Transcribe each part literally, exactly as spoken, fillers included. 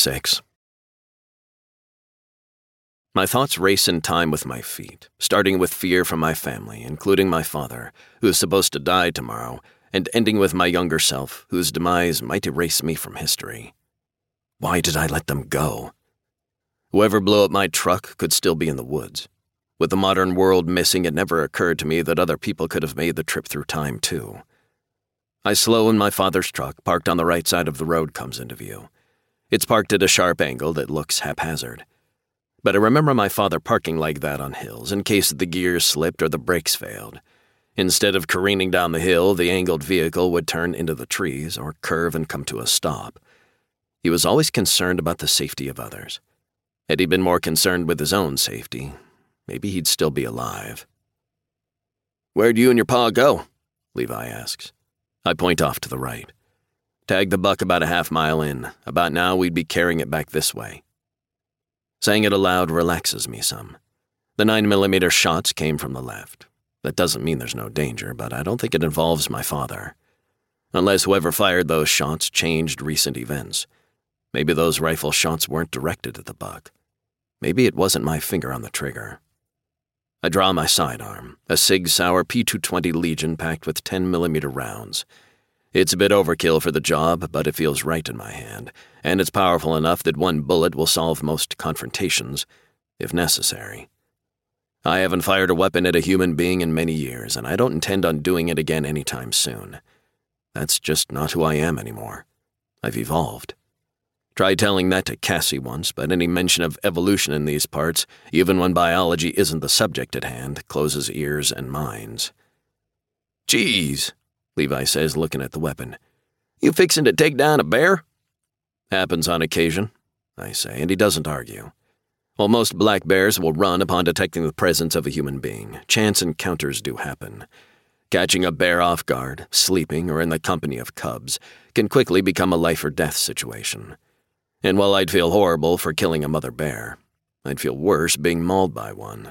six. My thoughts race in time with my feet, starting with fear for my family, including my father, who is supposed to die tomorrow, and ending with my younger self, whose demise might erase me from history. Why did I let them go? Whoever blew up my truck could still be in the woods. With the modern world missing, it never occurred to me that other people could have made the trip through time, too. I slow and my father's truck, parked on the right side of the road, comes into view. It's parked at a sharp angle that looks haphazard. But I remember my father parking like that on hills in case the gears slipped or the brakes failed. Instead of careening down the hill, the angled vehicle would turn into the trees or curve and come to a stop. He was always concerned about the safety of others. Had he been more concerned with his own safety, maybe he'd still be alive. "Where'd you and your pa go?" Levi asks. I point off to the right. Tag the buck about a half mile in. About now, we'd be carrying it back this way. Saying it aloud relaxes me some. The nine millimeter shots came from the left. That doesn't mean there's no danger, but I don't think it involves my father. Unless whoever fired those shots changed recent events. Maybe those rifle shots weren't directed at the buck. Maybe it wasn't my finger on the trigger. I draw my sidearm, a Sig Sauer P two twenty Legion packed with ten millimeter rounds. It's a bit overkill for the job, but it feels right in my hand, and it's powerful enough that one bullet will solve most confrontations, if necessary. I haven't fired a weapon at a human being in many years, and I don't intend on doing it again anytime soon. That's just not who I am anymore. I've evolved. Tried telling that to Cassie once, but any mention of evolution in these parts, even when biology isn't the subject at hand, closes ears and minds. "Geez," Levi says, looking at the weapon. "You fixin' to take down a bear?" "Happens on occasion," I say, and he doesn't argue. While most black bears will run upon detecting the presence of a human being, chance encounters do happen. Catching a bear off guard, sleeping, or in the company of cubs, can quickly become a life-or-death situation. And while I'd feel horrible for killing a mother bear, I'd feel worse being mauled by one.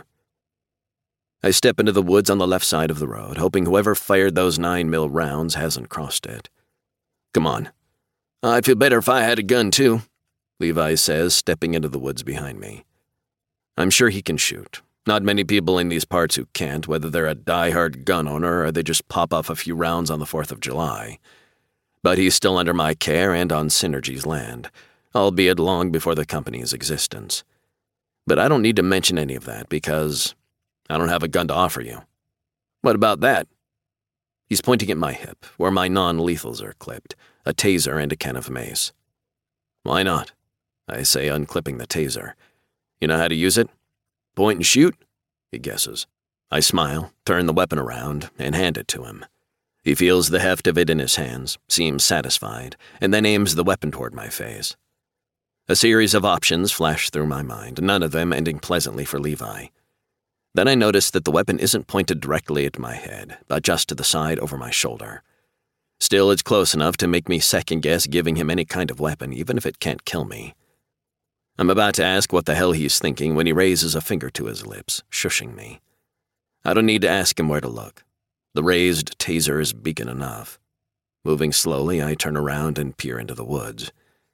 I step into the woods on the left side of the road, hoping whoever fired those nine mil rounds hasn't crossed it. "Come on." "I'd feel better if I had a gun, too," Levi says, stepping into the woods behind me. I'm sure he can shoot. Not many people in these parts who can't, whether they're a die-hard gun owner or they just pop off a few rounds on the fourth of July. But he's still under my care and on Synergy's land, albeit long before the company's existence. But I don't need to mention any of that because I don't have a gun to offer you. "What about that?" He's pointing at my hip, where my non-lethals are clipped, a taser and a can of mace. "Why not?" I say, unclipping the taser. "You know how to use it?" "Point and shoot?" he guesses. I smile, turn the weapon around, and hand it to him. He feels the heft of it in his hands, seems satisfied, and then aims the weapon toward my face. A series of options flash through my mind, none of them ending pleasantly for Levi. Then I notice that the weapon isn't pointed directly at my head, but just to the side over my shoulder. Still, it's close enough to make me second-guess giving him any kind of weapon, even if it can't kill me. I'm about to ask what the hell he's thinking when he raises a finger to his lips, shushing me. I don't need to ask him where to look. The raised taser is beacon enough. Moving slowly, I turn around and peer into the woods.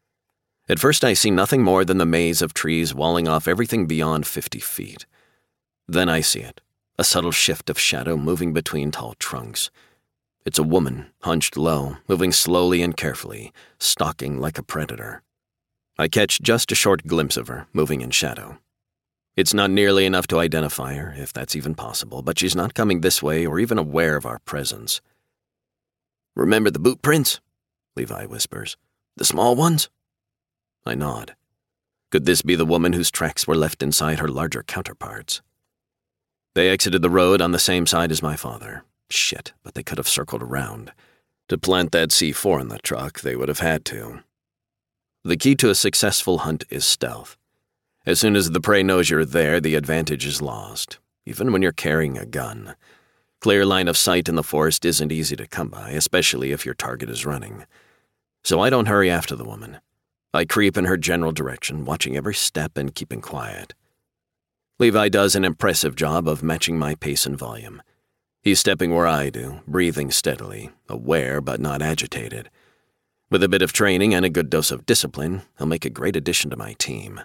At first, I see nothing more than the maze of trees walling off everything beyond fifty feet. Then I see it, a subtle shift of shadow moving between tall trunks. It's a woman, hunched low, moving slowly and carefully, stalking like a predator. I catch just a short glimpse of her, moving in shadow. It's not nearly enough to identify her, if that's even possible, but she's not coming this way or even aware of our presence. "Remember the boot prints?" Levi whispers. "The small ones?" I nod. Could this be the woman whose tracks were left inside her larger counterparts? They exited the road on the same side as my father. Shit, but they could have circled around. To plant that C four in the truck, they would have had to. The key to a successful hunt is stealth. As soon as the prey knows you're there, the advantage is lost, even when you're carrying a gun. Clear line of sight in the forest isn't easy to come by, especially if your target is running. So I don't hurry after the woman. I creep in her general direction, watching every step and keeping quiet. Levi does an impressive job of matching my pace and volume. He's stepping where I do, breathing steadily, aware but not agitated. With a bit of training and a good dose of discipline, he'll make a great addition to my team.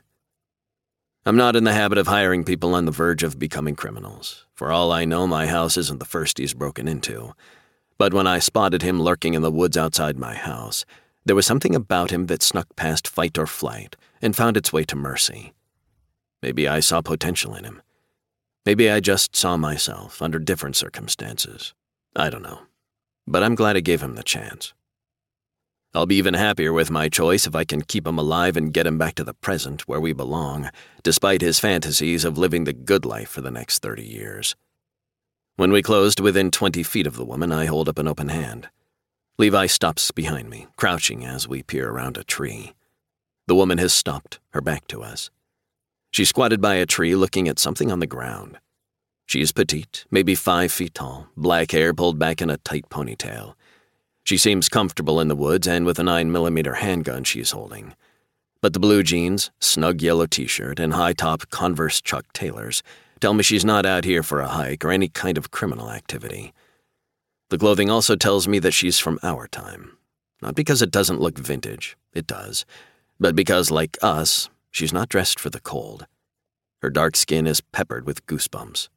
I'm not in the habit of hiring people on the verge of becoming criminals. For all I know, my house isn't the first he's broken into. But when I spotted him lurking in the woods outside my house, there was something about him that snuck past fight or flight and found its way to mercy. Maybe I saw potential in him. Maybe I just saw myself under different circumstances. I don't know. But I'm glad I gave him the chance. I'll be even happier with my choice if I can keep him alive and get him back to the present where we belong, despite his fantasies of living the good life for the next thirty years. When we closed within twenty feet of the woman, I hold up an open hand. Levi stops behind me, crouching as we peer around a tree. The woman has stopped, her back to us. She's squatted by a tree looking at something on the ground. She is petite, maybe five feet tall, black hair pulled back in a tight ponytail. She seems comfortable in the woods and with a nine millimeter handgun she's holding. But the blue jeans, snug yellow t-shirt, and high-top Converse Chuck Taylors tell me she's not out here for a hike or any kind of criminal activity. The clothing also tells me that she's from our time. Not because it doesn't look vintage, it does, but because, like us, she's not dressed for the cold. Her dark skin is peppered with goosebumps.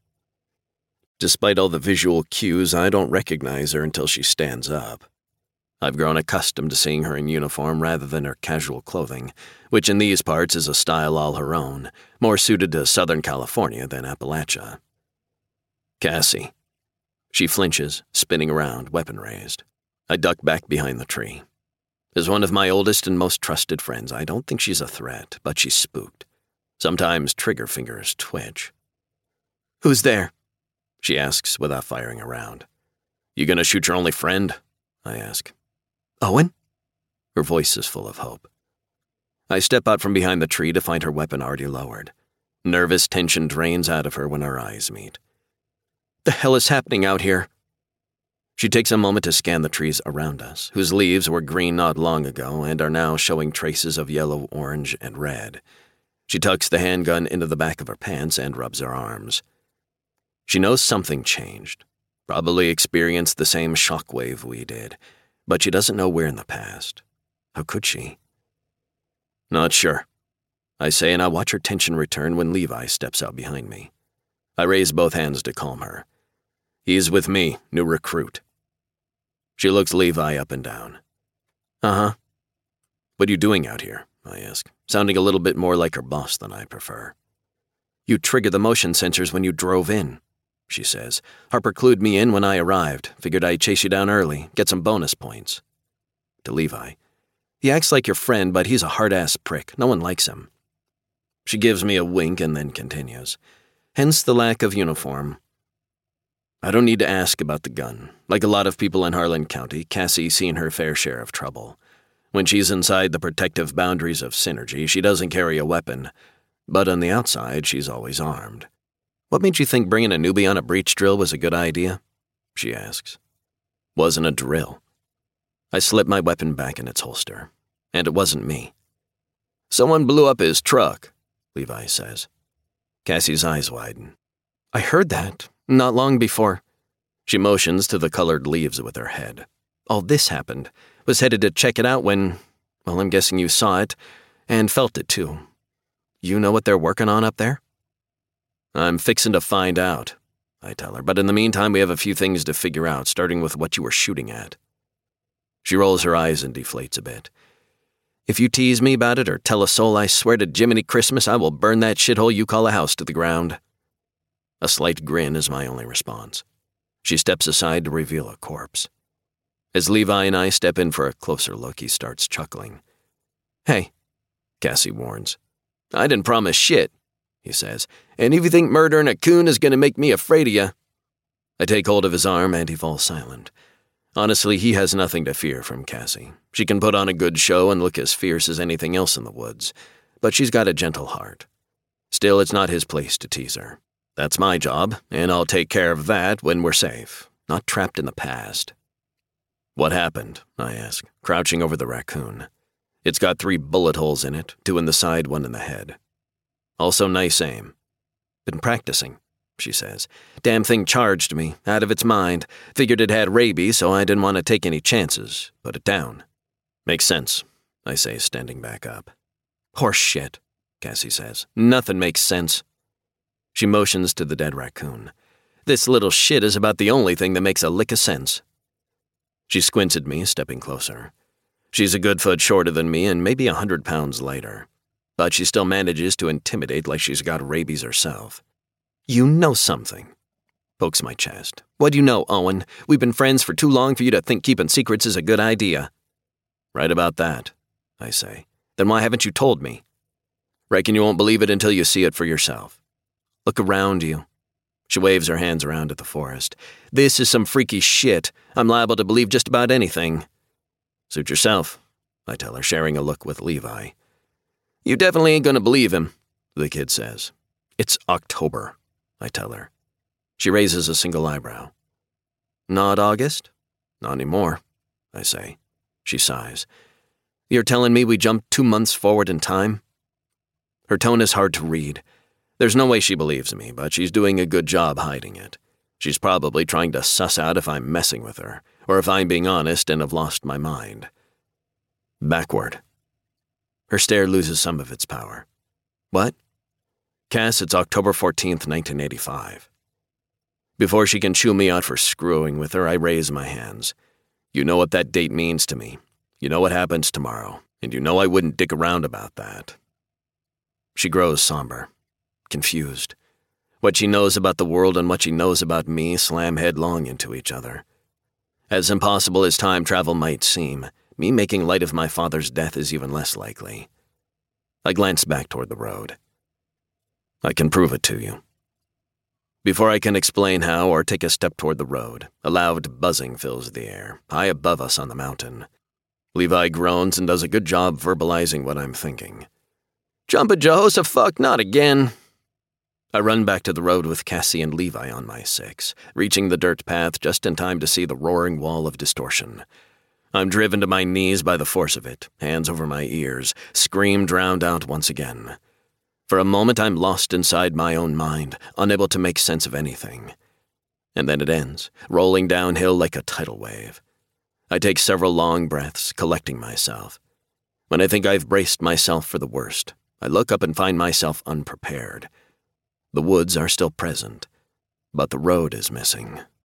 Despite all the visual cues, I don't recognize her until she stands up. I've grown accustomed to seeing her in uniform rather than her casual clothing, which in these parts is a style all her own, more suited to Southern California than Appalachia. Cassie. She flinches, spinning around, weapon raised. I duck back behind the tree. As one of my oldest and most trusted friends, I don't think she's a threat, but she's spooked. Sometimes trigger fingers twitch. "Who's there?" she asks without firing a round. "You gonna shoot your only friend?" I ask. "Owen?" Her voice is full of hope. I step out from behind the tree to find her weapon already lowered. Nervous tension drains out of her when our eyes meet. "The hell is happening out here?" She takes a moment to scan the trees around us, whose leaves were green not long ago and are now showing traces of yellow, orange, and red. She tucks the handgun into the back of her pants and rubs her arms. She knows something changed. Probably experienced the same shockwave we did, but she doesn't know where in the past. How could she? "Not sure," I say, and I watch her tension return when Levi steps out behind me. I raise both hands to calm her. "He's with me, new recruit." She looks Levi up and down. "Uh-huh." "What are you doing out here?" I ask, sounding a little bit more like her boss than I prefer. "You triggered the motion sensors when you drove in," she says. "Harper clued me in when I arrived. Figured I'd chase you down early, get some bonus points." To Levi, "He acts like your friend, but he's a hard-ass prick. No one likes him." She gives me a wink and then continues. "Hence the lack of uniform." I don't need to ask about the gun. Like a lot of people in Harlan County, Cassie's seen her fair share of trouble. When she's inside the protective boundaries of Synergy, she doesn't carry a weapon. But on the outside, she's always armed. "What made you think bringing a newbie on a breach drill was a good idea?" she asks. "Wasn't a drill." I slip my weapon back in its holster. And it wasn't me. "Someone blew up his truck," Levi says. Cassie's eyes widen. "I heard that, not long before." She motions to the colored leaves with her head. "All this happened. Was headed to check it out when, well, I'm guessing you saw it, and felt it too. You know what they're working on up there?" "I'm fixin' to find out," I tell her, "but in the meantime we have a few things to figure out, starting with what you were shooting at." She rolls her eyes and deflates a bit. "If you tease me about it or tell a soul, I swear to Jiminy Christmas I will burn that shithole you call a house to the ground." A slight grin is my only response. She steps aside to reveal a corpse. As Levi and I step in for a closer look, he starts chuckling. "Hey," Cassie warns. "I didn't promise shit," he says, "and if you think murdering a coon is going to make me afraid of you." I take hold of his arm and he falls silent. Honestly, he has nothing to fear from Cassie. She can put on a good show and look as fierce as anything else in the woods, but she's got a gentle heart. Still, it's not his place to tease her. That's my job, and I'll take care of that when we're safe, not trapped in the past. "What happened?" I ask, crouching over the raccoon. It's got three bullet holes in it, two in the side, one in the head. Also nice aim. "Been practicing," she says. "Damn thing charged me, out of its mind. Figured it had rabies, so I didn't want to take any chances. Put it down." Makes sense, I say, standing back up. Horse shit, Cassie says. Nothing makes sense. She motions to the dead raccoon. This little shit is about the only thing that makes a lick of sense. She squints at me, stepping closer. She's a good foot shorter than me and maybe a hundred pounds lighter, but she still manages to intimidate like she's got rabies herself. You know something. Pokes my chest. What do you know, Owen? We've been friends for too long for you to think keeping secrets is a good idea. Right about that, I say. Then why haven't you told me? Reckon you won't believe it until you see it for yourself. Look around you. She waves her hands around at the forest. This is some freaky shit. I'm liable to believe just about anything. Suit yourself, I tell her, sharing a look with Levi. You definitely ain't gonna believe him, the kid says. It's October, I tell her. She raises a single eyebrow. Not August? Not anymore, I say. She sighs. You're telling me we jumped two months forward in time? Her tone is hard to read. There's no way she believes me, but she's doing a good job hiding it. She's probably trying to suss out if I'm messing with her, or if I'm being honest and have lost my mind. Backward. Her stare loses some of its power. What? Cass, it's October fourteenth, nineteen eighty-five. Before she can chew me out for screwing with her, I raise my hands. You know what that date means to me. You know what happens tomorrow, and you know I wouldn't dick around about that. She grows somber, confused. What she knows about the world and what she knows about me slam headlong into each other. As impossible as time travel might seem, me making light of my father's death is even less likely. I glance back toward the road. I can prove it to you. Before I can explain how or take a step toward the road, a loud buzzing fills the air, high above us on the mountain. Levi groans and does a good job verbalizing what I'm thinking. Jumpin' Jehoshaphat, not again. I run back to the road with Cassie and Levi on my six, reaching the dirt path just in time to see the roaring wall of distortion. I'm driven to my knees by the force of it, hands over my ears, scream drowned out once again. For a moment I'm lost inside my own mind, unable to make sense of anything. And then it ends, rolling downhill like a tidal wave. I take several long breaths, collecting myself. When I think I've braced myself for the worst, I look up and find myself unprepared. The woods are still present, but the road is missing.